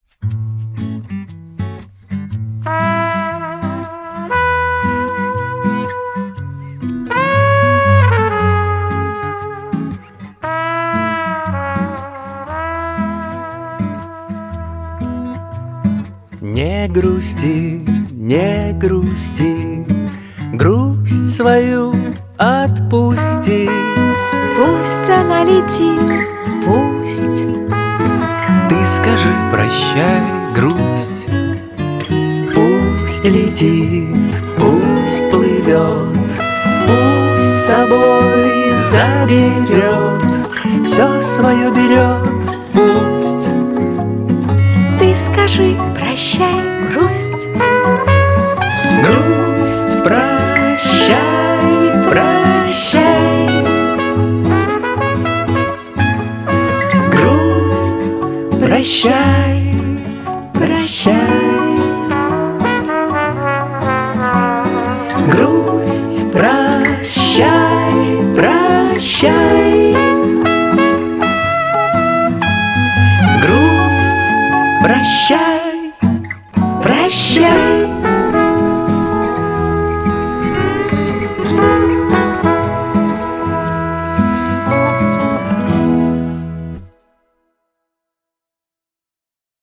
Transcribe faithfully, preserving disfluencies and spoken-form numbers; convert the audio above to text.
Не грусти, не грусти, грусть свою отпусти. Пусть она летит, пусть. Ты скажи прощай, грусть. Пусть летит, пусть плывет, пусть с собой заберет, все свое берет, пусть. Ты скажи прощай, грусть. Грусть, прощай, прощай. Грусть, прощай, прощай. Грусть, прощай, прощай. Грусть, прощай.